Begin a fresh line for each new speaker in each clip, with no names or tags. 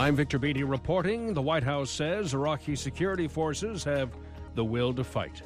I'm Victor Beatty reporting. The White House says Iraqi security forces have the will to fight.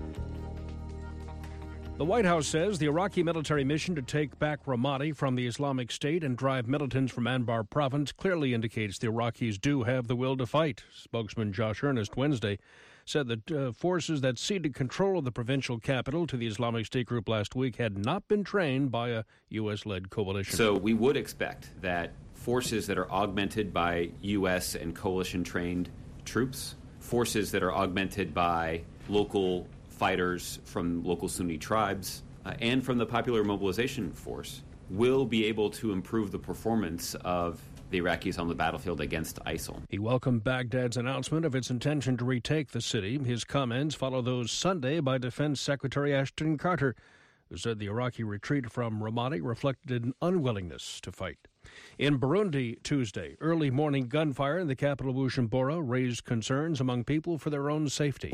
The White House says the Iraqi military mission to take back Ramadi from the Islamic State and drive militants from Anbar province clearly indicates the Iraqis do have the will to fight. Spokesman Josh Earnest Wednesday said that forces that ceded control of the provincial capital to the Islamic State group last week had not been trained by a U.S.-led coalition.
So we would expect that forces that are augmented by U.S. and coalition-trained troops, forces that are augmented by local fighters from local Sunni tribes, and from the Popular Mobilization Force will be able to improve the performance of the Iraqis on the battlefield against ISIL.
He welcomed Baghdad's announcement of its intention to retake the city. His comments follow those Sunday by Defense Secretary Ashton Carter, who said the Iraqi retreat from Ramadi reflected an unwillingness to fight. In Burundi Tuesday, early morning gunfire in the capital Bujumbura raised concerns among people for their own safety.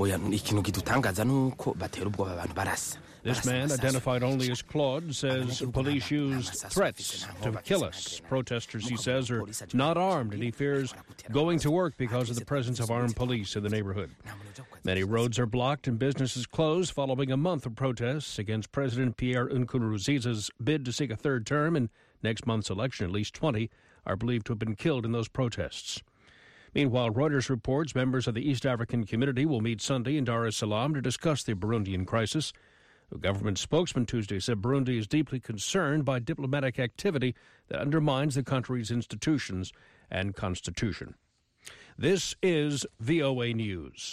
This man, identified only as Claude, says police used threats to kill us. Protesters, he says, are not armed, and he fears going to work because of the presence of armed police in the neighborhood. Many roads are blocked and businesses closed following a month of protests against President Pierre Nkurunziza's bid to seek a third term in next month's election. At least 20 are believed to have been killed in those protests. Meanwhile, Reuters reports members of the East African community will meet Sunday in Dar es Salaam to discuss the Burundian crisis. A government spokesman Tuesday said Burundi is deeply concerned by diplomatic activity that undermines the country's institutions and constitution. This is VOA News.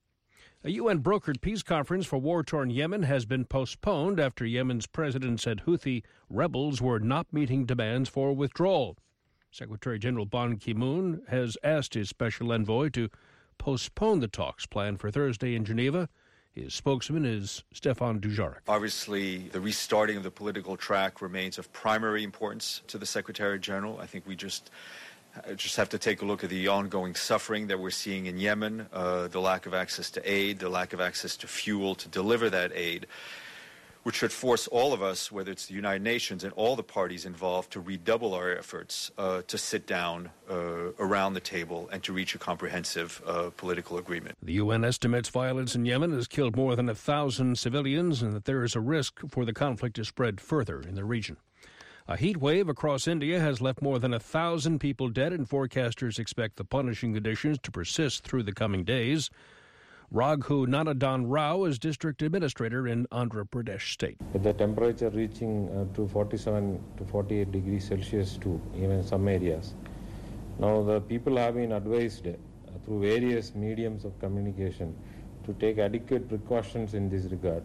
A UN-brokered peace conference for war-torn Yemen has been postponed after Yemen's president said Houthi rebels were not meeting demands for withdrawal. Secretary General Ban Ki-moon has asked his special envoy to postpone the talks planned for Thursday in Geneva. His spokesman is Stefan Dujarric.
Obviously, the restarting of the political track remains of primary importance to the Secretary General. I think we just have to take a look at the ongoing suffering that we're seeing in Yemen, the lack of access to aid, the lack of access to fuel to deliver that aid, which should force all of us, whether it's the United Nations and all the parties involved, to redouble our efforts to sit down around the table and to reach a comprehensive political agreement.
The UN estimates violence in Yemen has killed more than 1,000 civilians and that there is a risk for the conflict to spread further in the region. A heat wave across India has left more than 1,000 people dead, and forecasters expect the punishing conditions to persist through the coming days. Raghu Nanadan Rao is district administrator in Andhra Pradesh state.
With the temperature reaching to 47 to 48 degrees Celsius too, even in some areas. Now the people have been advised through various mediums of communication to take adequate precautions in this regard.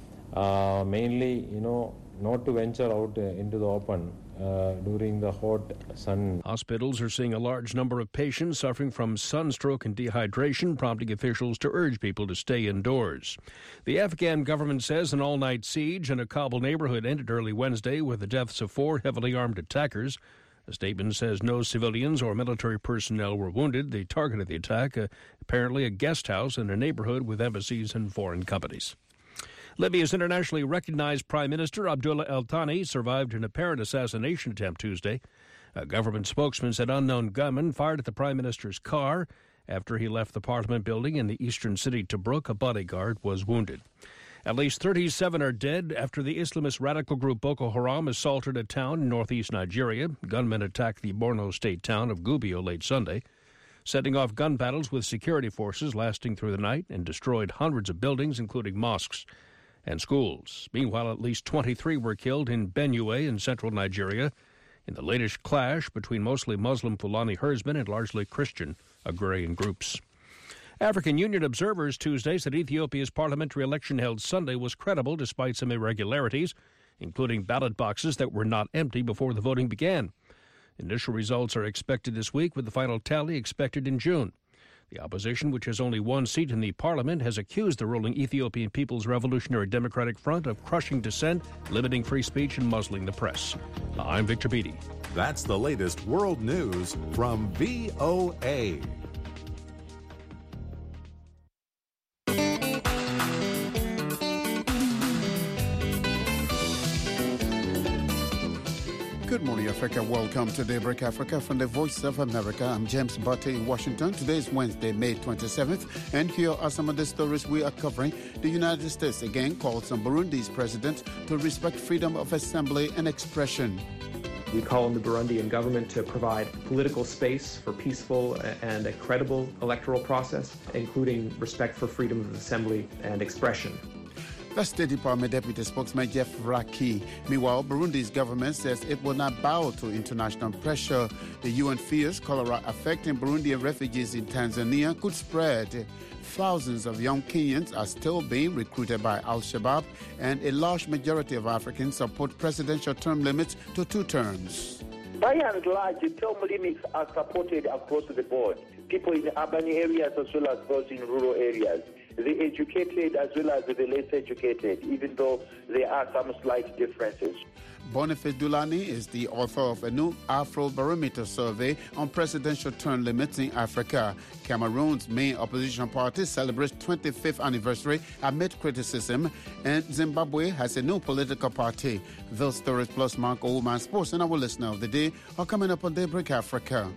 Mainly, not to venture out into the open during the hot sun.
Hospitals are seeing a large number of patients suffering from sunstroke and dehydration, prompting officials to urge people to stay indoors. The Afghan government says an all-night siege in a Kabul neighborhood ended early Wednesday with the deaths of 4 heavily armed attackers. A statement says no civilians or military personnel were wounded. The target of the attack, apparently a guest house in a neighborhood with embassies and foreign companies. Libya's internationally recognized Prime Minister Abdullah El-Thani survived an apparent assassination attempt Tuesday. A government spokesman said unknown gunmen fired at the Prime Minister's car. After he left the Parliament building in the eastern city Tobruk, a bodyguard was wounded. At least 37 are dead after the Islamist radical group Boko Haram assaulted a town in northeast Nigeria. Gunmen attacked the Borno state town of Gubbio late Sunday, setting off gun battles with security forces lasting through the night and destroyed hundreds of buildings, including mosques and schools. Meanwhile, at least 23 were killed in Benue in central Nigeria in the latest clash between mostly Muslim Fulani herdsmen and largely Christian agrarian groups. African Union observers Tuesday said Ethiopia's parliamentary election held Sunday was credible despite some irregularities, including ballot boxes that were not empty before the voting began. Initial results are expected this week, with the final tally expected in June. The opposition, which has only one seat in the parliament, has accused the ruling Ethiopian People's Revolutionary Democratic Front of crushing dissent, limiting free speech, and muzzling the press. I'm Victor Beatty.
That's the latest world news from VOA.
Good morning, Africa. Welcome to Daybreak Africa from the Voice of America. I'm James Butte in Washington. Today is Wednesday, May 27th, and here are some of the stories we are covering. The United States again calls on Burundi's president to respect freedom of assembly and expression.
We call on the Burundian government to provide political space for peaceful and a credible electoral process, including respect for freedom of assembly and expression.
The State Department Deputy Spokesman Jeff Raki. Meanwhile, Burundi's government says it will not bow to international pressure. The UN fears cholera affecting Burundian refugees in Tanzania could spread. Thousands of young Kenyans are still being recruited by Al-Shabaab, and a large majority of Africans support presidential term limits to 2 terms.
By and large, the term limits are supported across the board. People in urban areas as well as those in rural areas. The educated as well as the less educated, even though there are some slight differences.
Boniface Dulani is the author of a new Afrobarometer survey on presidential term limits in Africa. Cameroon's main opposition party celebrates 25th anniversary amid criticism, and Zimbabwe has a new political party. Those stories plus Mark Oldman Sports and our listener of the day are coming up on Daybreak Africa.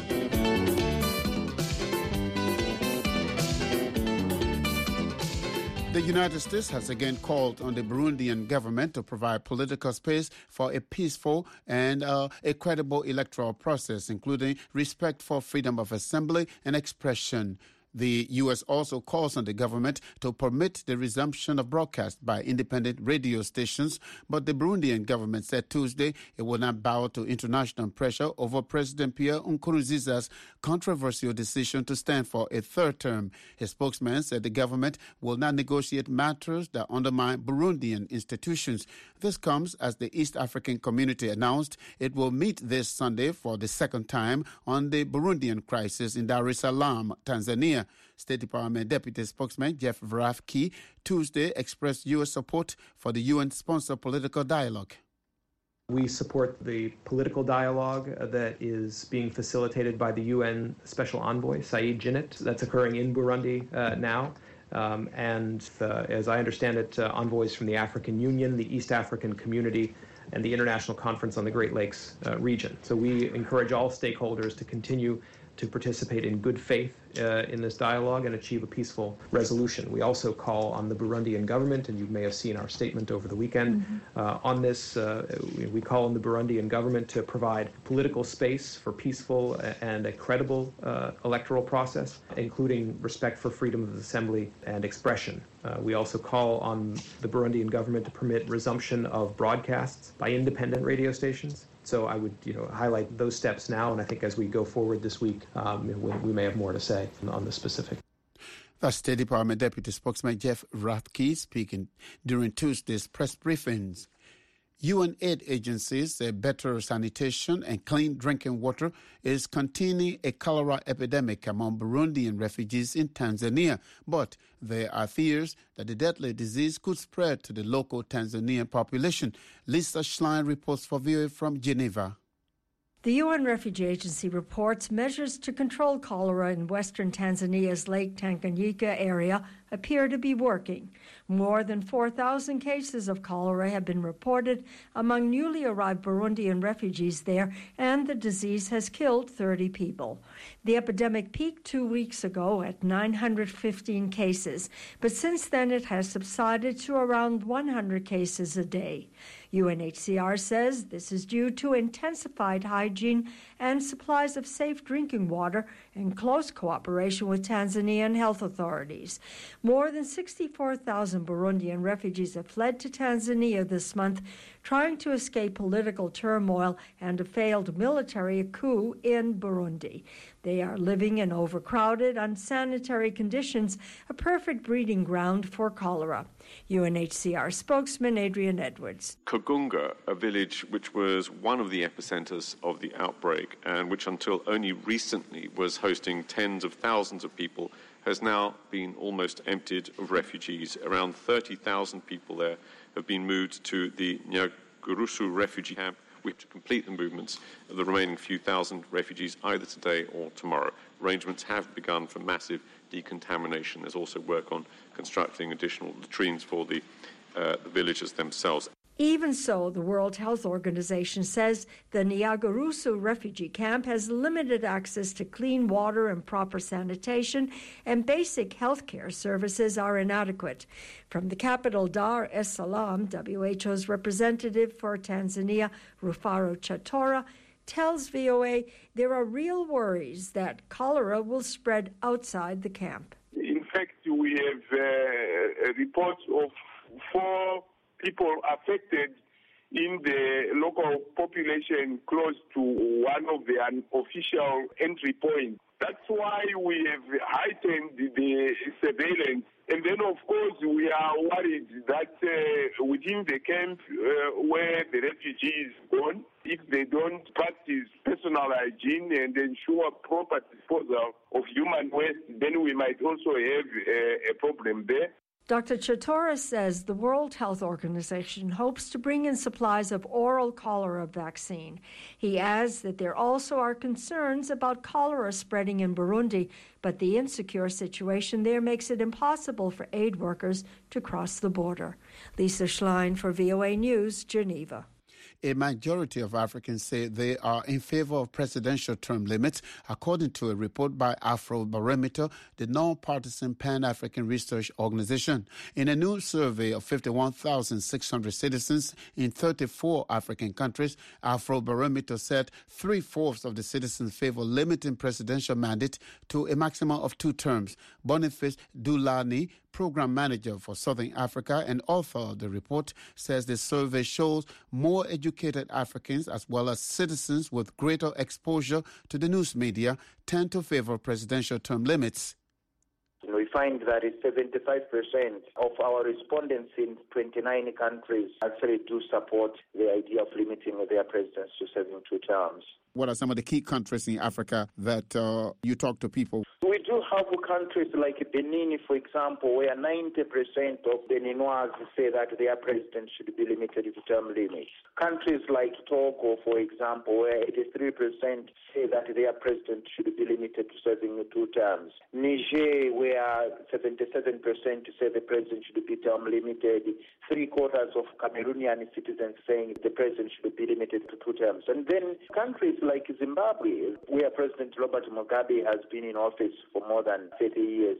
The United States has again called on the Burundian government to provide political space for a peaceful and a credible electoral process, including respect for freedom of assembly and expression. The U.S. also calls on the government to permit the resumption of broadcast by independent radio stations, but the Burundian government said Tuesday it will not bow to international pressure over President Pierre Nkurunziza's controversial decision to stand for a 3rd term. His spokesman said the government will not negotiate matters that undermine Burundian institutions. This comes as the East African Community announced it will meet this Sunday for the 2nd time on the Burundian crisis in Dar es Salaam, Tanzania. State Department Deputy Spokesman Jeff Rafki Tuesday expressed U.S. support for the UN-sponsored political dialogue.
We support the political dialogue that is being facilitated by the UN Special Envoy, Said Djinnit. That's occurring in Burundi now. As I understand it, envoys from the African Union, the East African Community, and the International Conference on the Great Lakes region. So we encourage all stakeholders to continue to participate in good faith in this dialogue and achieve a peaceful resolution. We also call on the Burundian government, and you may have seen our statement over the weekend on this. We call on the Burundian government to provide political space for peaceful and a credible electoral process, including respect for freedom of assembly and expression. We also call on the Burundian government to permit resumption of broadcasts by independent radio stations. So I would, highlight those steps now, and I think as we go forward this week, we may have more to say on the specific.
The State Department Deputy Spokesman Jeff Rathke speaking during Tuesday's press briefings. UN aid agencies say better sanitation and clean drinking water is containing a cholera epidemic among Burundian refugees in Tanzania. But there are fears that the deadly disease could spread to the local Tanzanian population. Lisa Schlein reports for VOA from Geneva.
The UN Refugee Agency reports measures to control cholera in western Tanzania's Lake Tanganyika area appear to be working. More than 4,000 cases of cholera have been reported among newly arrived Burundian refugees there, and the disease has killed 30 people. The epidemic peaked 2 weeks ago at 915 cases, but since then it has subsided to around 100 cases a day. UNHCR says this is due to intensified hygiene and supplies of safe drinking water in close cooperation with Tanzanian health authorities. More than 64,000 Burundian refugees have fled to Tanzania this month, trying to escape political turmoil and a failed military coup in Burundi. They are living in overcrowded, unsanitary conditions, a perfect breeding ground for cholera. UNHCR spokesman Adrian Edwards.
Kagunga, a village which was one of the epicenters of the outbreak and which until only recently was hosting tens of thousands of people, has now been almost emptied of refugees. Around 30,000 people there have been moved to the Nyarugusu refugee camp, which complete the movements of the remaining few thousand refugees either today or tomorrow. Arrangements have begun for massive decontamination. There's also work on constructing additional latrines for the villagers themselves.
Even so, the World Health Organization says the Nyarugusu refugee camp has limited access to clean water and proper sanitation, and basic health care services are inadequate. From the capital Dar es Salaam, WHO's representative for Tanzania, Rufaro Chatora, tells VOA there are real worries that cholera will spread outside the camp.
In fact, we have reports of 4 people affected in the local population close to one of the unofficial entry points. That's why we have heightened the surveillance. And then, of course, we are worried that within the camp where the refugees gone, if they don't practice personal hygiene and ensure proper disposal of human waste, then we might also have a problem there.
Dr. Chatora says the World Health Organization hopes to bring in supplies of oral cholera vaccine. He adds that there also are concerns about cholera spreading in Burundi, but the insecure situation there makes it impossible for aid workers to cross the border. Lisa Schlein for VOA News, Geneva.
A majority of Africans say they are in favor of presidential term limits, according to a report by Afrobarometer, the non-partisan Pan-African research organization. In a new survey of 51,600 citizens in 34 African countries, Afrobarometer said 3/4 of the citizens favor limiting presidential mandate to a maximum of 2 terms. Boniface Dulani, program manager for Southern Africa and author of the report, says the survey shows more educated Africans as well as citizens with greater exposure to the news media tend to favor presidential term limits.
We find that 75% of our respondents in 29 countries actually do support the idea of limiting their presidents to serving 2 terms.
What are some of the key countries in Africa that you talk to people?
We do have countries like Benin, for example, where 90% of Beninois say that their president should be limited to term limits. Countries like Togo, for example, where 83% say that their president should be limited to serving 2 terms. Niger, where 77% say the president should be term limited. 3/4 of Cameroonian citizens saying the president should be limited to 2 terms. And then countries like Zimbabwe, where President Robert Mugabe has been in office for more than 30 years,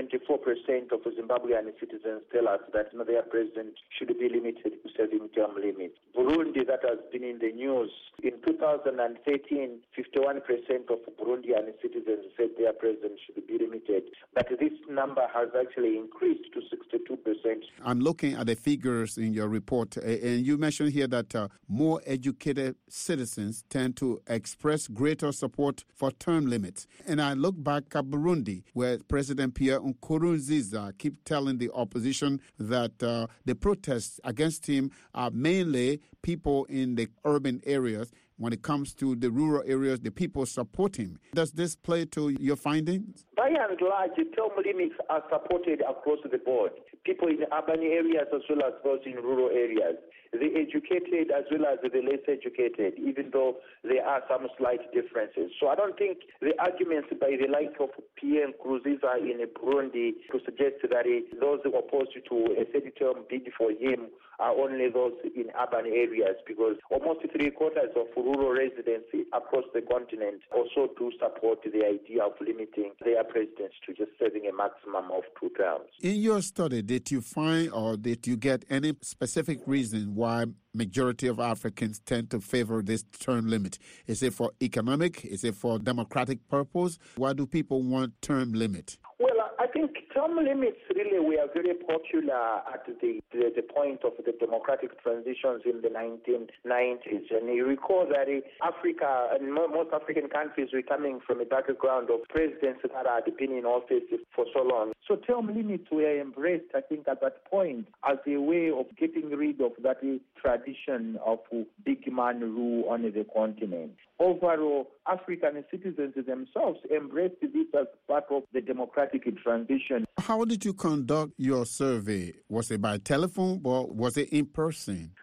74% of Zimbabwean citizens tell us that their president should be limited to serving term limits. Burundi, that has been in the news, in 2013, 51% of Burundian citizens said their president should be limited. But this number has actually increased to 62%.
I'm looking at the figures in your report, and you mentioned here that more educated citizens tend to express greater support for term limits. And I look back at Burundi, where President Pierre Nkurunziza keeps telling the opposition that the protests against him are mainly people in the urban areas. When it comes to the rural areas, the people support him. Does this play to your findings?
By and large, term limits are supported across the board. People in urban areas as well as those in rural areas. The educated as well as the less educated, even though there are some slight differences. So I don't think the arguments by the like of Pierre Nkurunziza in Burundi to suggest that those opposed to a 30-term bid for him are only those in urban areas, because almost 3/4 of rural residents across the continent also do support the idea of limiting their presidents to just serving a maximum of 2 terms.
In your study, did you find or did you get any specific reason why majority of Africans tend to favor this term limit? Is it for economic? Is it for democratic purpose? Why do people want term limit?
Well, I think term limits really were very popular at the point of the democratic transitions in the 1990s. And you recall that Africa and most African countries were coming from a background of presidents that had been in office for so long. So term limits were embraced, I think, at that point as a way of getting rid of that tradition of big man rule on the continent. Overall, African citizens themselves embraced this as part of the democratic transition.
How did you conduct your survey? Was it by telephone or was it in person?
Afrobarometer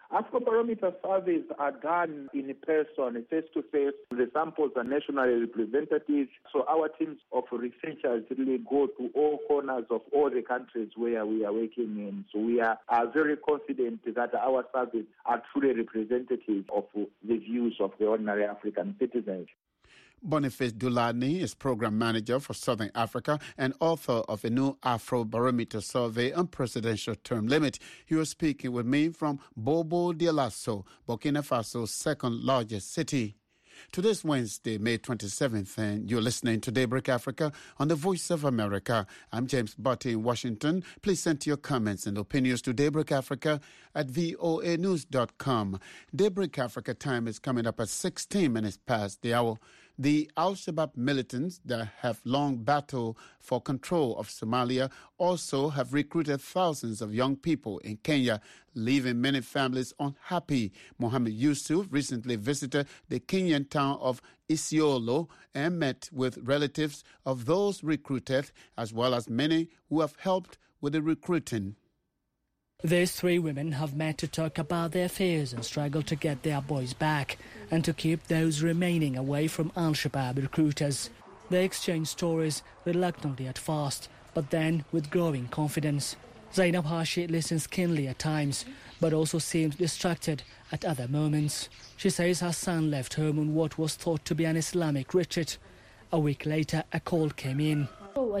Afrobarometer surveys are done in person, face-to-face. The samples are nationally representative. So our teams of researchers really go to all corners of all the countries where we are working in. So we are very confident that our surveys are truly representative of the views of the ordinary African citizens.
Boniface Dulani is Program Manager for Southern Africa and author of a new Afrobarometer survey on presidential term limit. He was speaking with me from Bobo Dioulasso, Burkina Faso's second largest city. Today's Wednesday, May 27th, and you're listening to Daybreak Africa on the Voice of America. I'm James Butte in Washington. Please send your comments and opinions to Daybreak Africa at voanews.com. Daybreak Africa time is coming up at 16 minutes past the hour. The Al-Shabaab militants that have long battled for control of Somalia also have recruited thousands of young people in Kenya, leaving many families unhappy. Mohammed Yusuf recently visited the Kenyan town of Isiolo and met with relatives of those recruited, as well as many who have helped with the recruiting.
These three women have met to talk about their fears and struggle to get their boys back and to keep those remaining away from Al-Shabaab recruiters. They exchange stories reluctantly at first, but then with growing confidence. Zainab Hashi listens keenly at times, but also seems distracted at other moments. She says her son left home on what was thought to be an Islamic retreat. A week later, a call came in.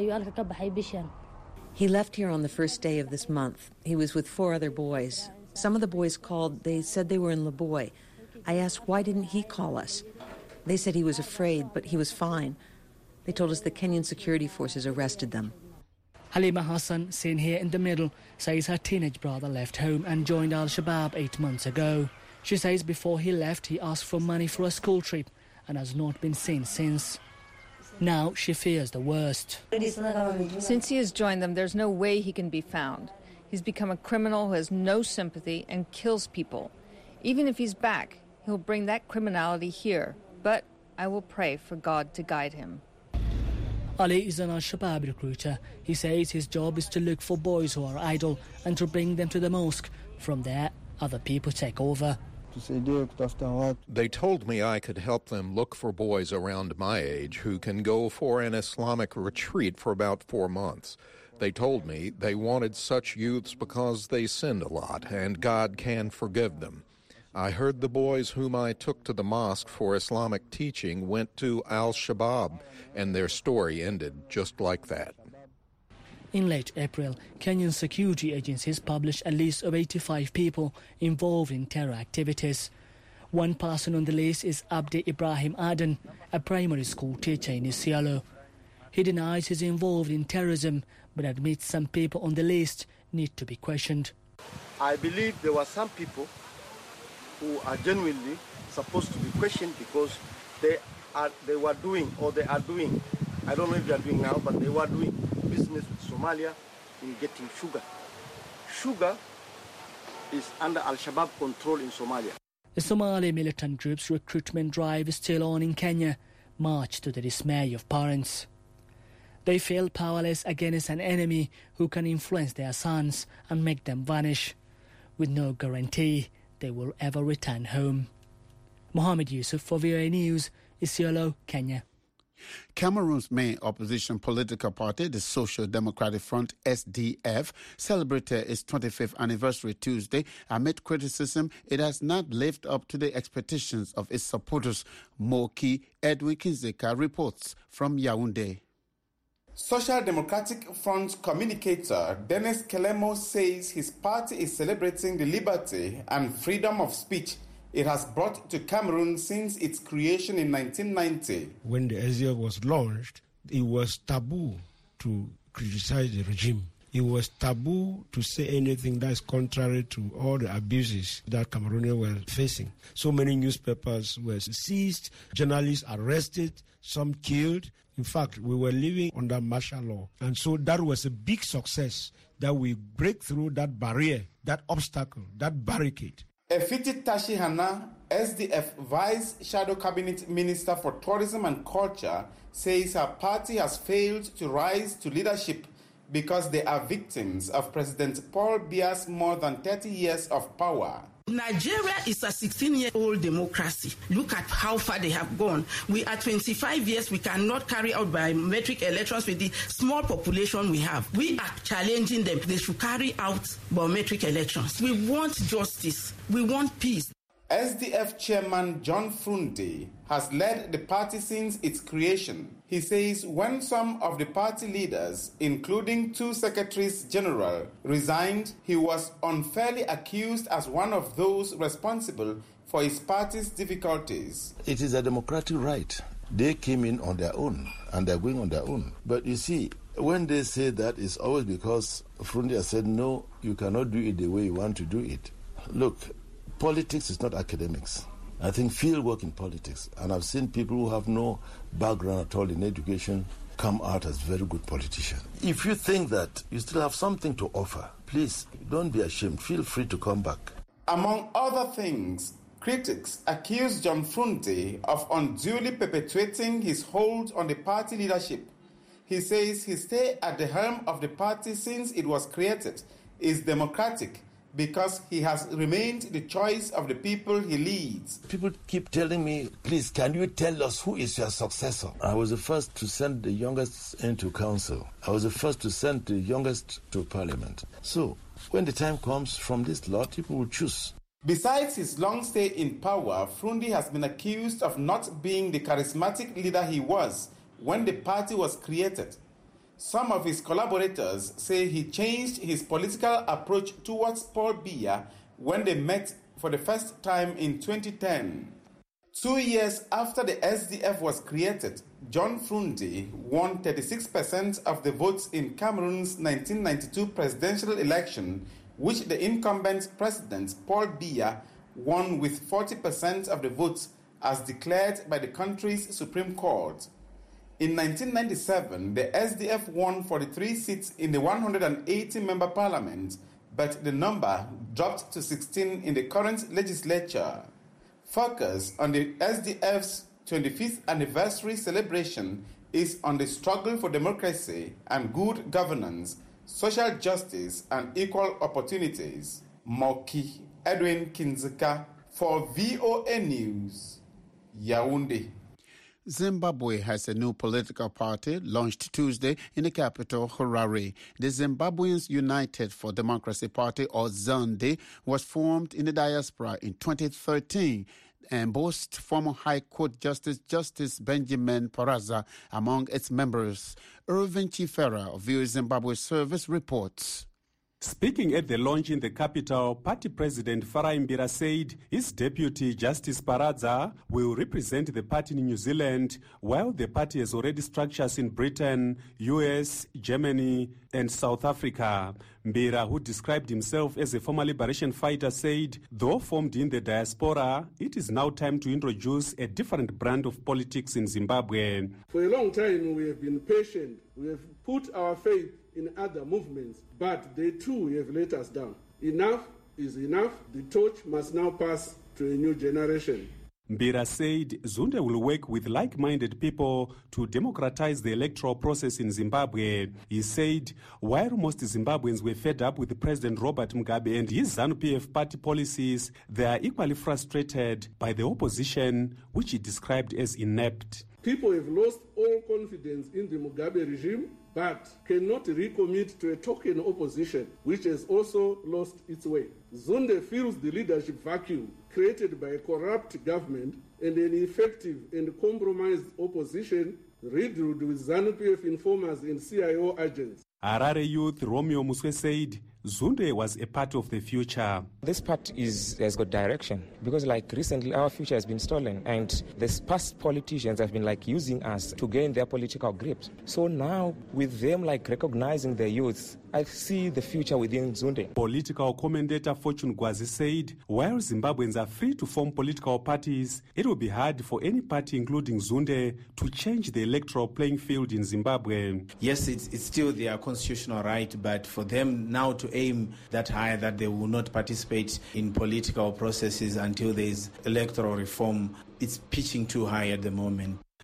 He left here on the first day of this month. He was with 4 other boys. Some of the boys called. They said they were in Laboy. I asked, why didn't he call us? They said he was afraid, but he was fine. They told us the Kenyan security forces arrested them.
Halima Hassan, seen here in the middle, says her teenage brother left home and joined Al-Shabaab 8 months ago. She says before he left, he asked for money for a school trip and has not been seen since. Now she fears the worst.
Since he has joined them, there's no way he can be found. He's become a criminal who has no sympathy and kills people. Even if he's back, he'll bring that criminality here. But I will pray for God to guide him.
Ali is an Al-Shabaab recruiter. He says his job is to look for boys who are idle and to bring them to the mosque. From there, other people take over.
They told me I could help them look for boys around my age who can go for an Islamic retreat for about 4 months. They told me they wanted such youths because they sinned a lot and God can forgive them. I heard the boys whom I took to the mosque for Islamic teaching went to Al-Shabaab, and their story ended just like that.
In late April, Kenyan security agencies published a list of 85 people involved in terror activities. One person on the list is Abdi Ibrahim Aden, a primary school teacher in Isiolo. He denies he's involved in terrorism, but admits some people on the list need to be questioned.
I believe there were some people who are genuinely supposed to be questioned because they were doing, I don't know if they are doing now, but they were doing business with Somalia in getting sugar. Sugar is under Al-Shabaab control in Somalia.
The Somali militant group's recruitment drive is still on in Kenya, much to the dismay of parents. They feel powerless against an enemy who can influence their sons and make them vanish, with no guarantee they will ever return home. Mohammed Yusuf for VOA News, Isiolo, Kenya.
Cameroon's main opposition political party, the Social Democratic Front, SDF, celebrated its 25th anniversary Tuesday amid criticism it has not lived up to the expectations of its supporters. Moki Edwin Kinzeka reports from Yaoundé.
Social Democratic Front communicator Dennis Kelemo says his party is celebrating the liberty and freedom of speech it has brought to Cameroon since its creation in 1990.
When the SDF was launched, it was taboo to criticize the regime. It was taboo to say anything that is contrary to all the abuses that Cameroonians were facing. So many newspapers were seized, journalists arrested, some killed. In fact, we were living under martial law. And so that was a big success that we break through that barrier, that obstacle, that barricade.
Efiti Tashi Hana, SDF Vice Shadow Cabinet Minister for Tourism and Culture, says her party has failed to rise to leadership because they are victims of President Paul Biya's more than 30 years of power.
Nigeria is a 16-year-old democracy. Look at how far they have gone. We are 25 years. We cannot carry out biometric elections with the small population we have. We are challenging them. They should carry out biometric elections. We want justice. We want peace.
SDF chairman John Frundi has led the party since its creation. He says when some of the party leaders, including 2 secretaries general, resigned, he was unfairly accused as one of those responsible for his party's difficulties.
It is a democratic right. They came in on their own, and they're going on their own. But you see, when they say that, it's always because Frundi has said, no, you cannot do it the way you want to do it. Look, politics is not academics. I think field work in politics, and I've seen people who have no background at all in education come out as very good politicians. If you think that you still have something to offer, please don't be ashamed. Feel free to come back.
Among other things, critics accuse John Frundi of unduly perpetuating his hold on the party leadership. He says his stay at the helm of the party since it was created is democratic, because he has remained the choice of the people he leads.
People keep telling me, please, can you tell us who is your successor? I was the first to send the youngest into council. I was the first to send the youngest to parliament. So, when the time comes from this lot, people will choose.
Besides his long stay in power, Frundi has been accused of not being the charismatic leader he was when the party was created. Some of his collaborators say he changed his political approach towards Paul Biya when they met for the first time in 2010. 2 years after the SDF was created, John Frundi won 36% of the votes in Cameroon's 1992 presidential election, which the incumbent president, Paul Biya, won with 40% of the votes as declared by the country's Supreme Court. In 1997, the SDF won 43 seats in the 180-member parliament, but the number dropped to 16 in the current legislature. Focus on the SDF's 25th anniversary celebration is on the struggle for democracy and good governance, social justice, and equal opportunities. Moki Edwin Kinzeka for VOA News, Yaoundé.
Zimbabwe has a new political party launched Tuesday in the capital, Harare. The Zimbabweans United for Democracy Party, or ZANDE, was formed in the diaspora in 2013 and boasts former High Court Justice Benjamin Paraza among its members. Irvin Chifera of VOA Zimbabwe Service reports.
Speaking at the launch in the capital, party president Farai Mbira said his deputy Justice Paraza will represent the party in New Zealand, while the party has already structures in Britain, US, Germany, and South Africa. Mbira, who described himself as a former liberation fighter, said, though formed in the diaspora, it is now time to introduce a different brand of politics in Zimbabwe.
For a long time, we have been patient. We have put our faith in other movements, but they too have let us down. Enough is enough. The torch must now pass to a new generation.
Mbira said Zunde will work with like-minded people to democratize the electoral process in Zimbabwe. He said while most Zimbabweans were fed up with President Robert Mugabe and his ZANU-PF party policies, they are equally frustrated by the opposition, which he described as inept.
People have lost all confidence in the Mugabe regime, but cannot recommit to a token opposition, which has also lost its way. Zunde fills the leadership vacuum created by a corrupt government and an ineffective and compromised opposition riddled with ZANU-PF informers and CIO agents.
Harare youth Romeo Muswe said Zunde was a part of the future.
This part has got direction because recently our future has been stolen and the past politicians have been using us to gain their political grips. So now with them recognizing the youth, I see the future within Zunde.
Political commentator Fortune Gwazi said while Zimbabweans are free to form political parties, it will be hard for any party, including Zunde, to change the electoral playing field in Zimbabwe.
Yes, it's still their constitutional right, but for them now to aim that high that they will not participate in political processes until there is electoral reform, it's pitching too high at the moment.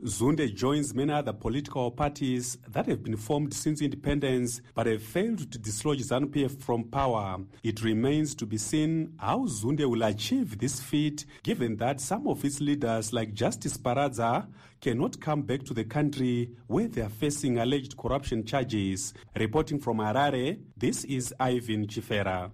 Zunde joins many other political parties that have been formed since independence but have failed to dislodge ZANU-PF from power. It remains to be seen how Zunde will achieve this feat, given that some of its leaders, like Justice Paradza, cannot come back to the country where they are facing alleged corruption charges. Reporting from Harare, this is Ivan Chifera.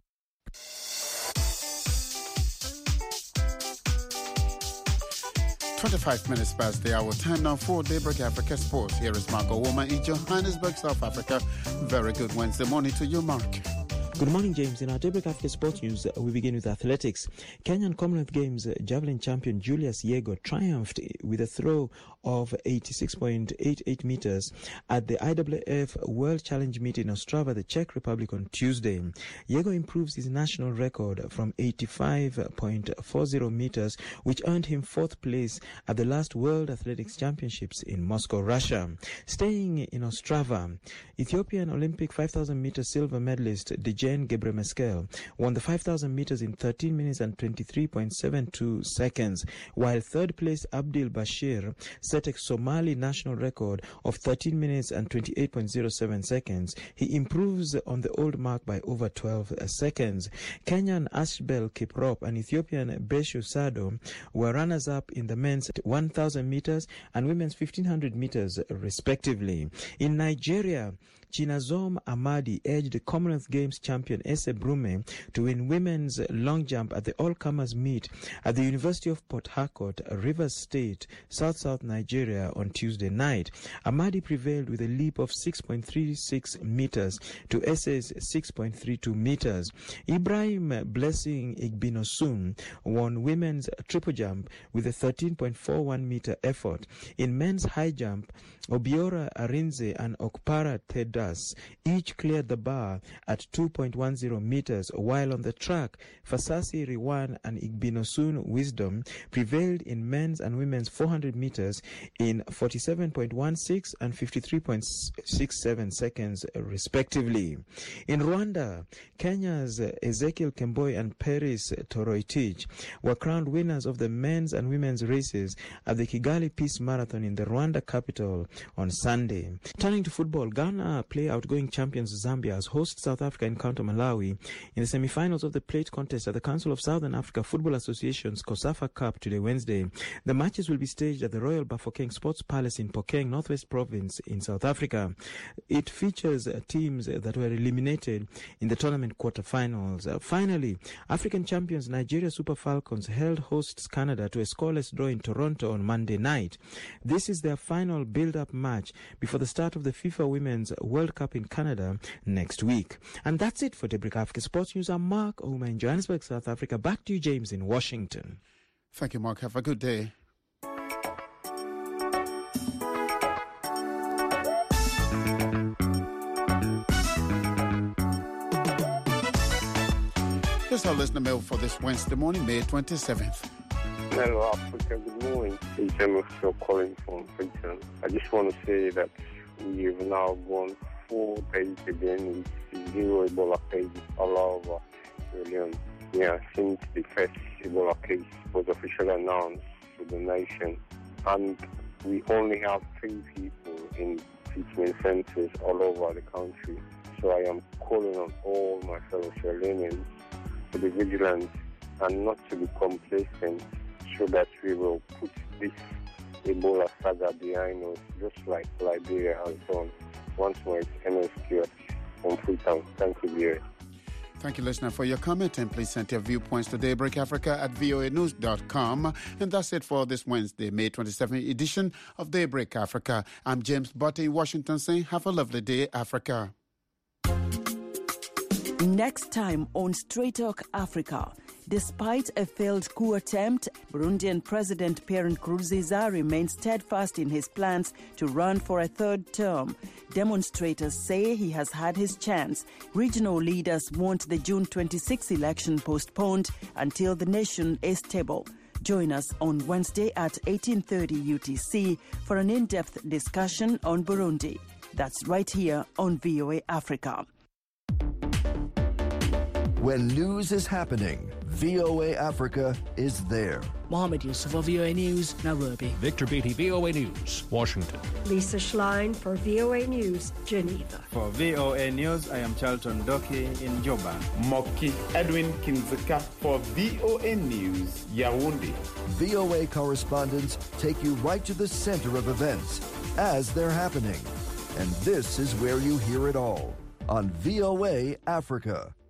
25 minutes past the hour. Time now for Daybreak Africa Sports. Here is Marco Woma in Johannesburg, South Africa. Very good Wednesday morning to you, Mark.
Good morning, James. In our Daybreak Africa Sports News, we begin with athletics. Kenyan Commonwealth Games javelin champion Julius Yego triumphed with a throw of 86.88 meters at the IAAF World Challenge meet in Ostrava, the Czech Republic on Tuesday. Yego improves his national record from 85.40 meters, which earned him fourth place at the last World Athletics Championships in Moscow, Russia. Staying in Ostrava, Ethiopian Olympic 5,000 meter silver medalist Dejen Gebremeskel won the 5,000 meters in 13 minutes and 23.72 seconds, while third place Abdil Bashir set a Somali national record of 13 minutes and 28.07 seconds. He improves on the old mark by over 12 seconds. Kenyan Ashbel Kiprop and Ethiopian Beshu Sado were runners-up in the men's 1,000 meters and women's 1,500 meters, respectively. In Nigeria, Chinazom Amadi edged Commonwealth Games champion Ese Brume to win women's long jump at the all-comers meet at the University of Port Harcourt, Rivers State, South Nigeria on Tuesday night. Amadi prevailed with a leap of 6.36 meters to Ese's 6.32 meters. Ibrahim Blessing Igbinosun won women's triple jump with a 13.41 meter effort. In men's high jump, Obiora Arinze and Okpara Tedas each cleared the bar at 2.10 meters, while on the track, Fasasi Riwan and Igbinosun Wisdom prevailed in men's and women's 400 meters in 47.16 and 53.67 seconds, respectively. In Rwanda, Kenya's Ezekiel Kemboi and Paris Toroitich were crowned winners of the men's and women's races at the Kigali Peace Marathon in the Rwanda capital on Sunday. Turning to football, Ghana play outgoing champions Zambia as host South Africa encounter Malawi in the semi-finals of the plate contest at the Council of Southern Africa Football Association's COSAFA Cup today, Wednesday. The matches will be staged at the Royal Bafokeng Sports Palace in Phokeng, Northwest Province in South Africa. It features teams that were eliminated in the tournament quarterfinals. Finally, African champions Nigeria Super Falcons held hosts Canada to a scoreless draw in Toronto on Monday night. This is their final build-up match before the start of the FIFA Women's World Cup in Canada next week. And that's it for Daybreak Africa Sports News. I'm Mark Ouma in Johannesburg, South Africa. Back to you, James, in Washington.
Thank you, Mark. Have a good day. Here's our listener mail for this Wednesday morning, May 27th.
Hello, Africa. Good morning. It's Emerson calling from Freetown. I just want to say that we have now gone 4 days again with 0 Ebola cases all over William. Yeah, since the first Ebola case was officially announced to the nation. And we only have 3 people in treatment centers all over the country. So I am calling on all my fellow Sierra Leoneans to be vigilant and not to be complacent, so that we will put this Ebola saga behind us, just like Liberia has done. Once more, it's MSQ from Freetown. Thank you, dear.
Thank you, listener, for your comment, and please send your viewpoints to Daybreak Africa at voanews.com. And that's it for this Wednesday, May 27th edition of Daybreak Africa. I'm James Butte in Washington saying, have a lovely day, Africa.
Next time on Straight Talk Africa. Despite a failed coup attempt, Burundian President Pierre Nkurunziza remains steadfast in his plans to run for a third term. Demonstrators say he has had his chance. Regional leaders want the June 26 election postponed until the nation is stable. Join us on Wednesday at 18:30 UTC for an in-depth discussion on Burundi. That's right here on VOA Africa.
When news is happening, VOA Africa is there.
Mohammed Yusuf for VOA News, Nairobi.
Victor Beatty, VOA News, Washington.
Lisa Schlein for VOA News, Geneva.
For VOA News, I am Charlton Doki in Juba.
Moki Edwin Kinzika for VOA News, Yaoundé.
VOA correspondents take you right to the center of events as they're happening. And this is where you hear it all on VOA Africa.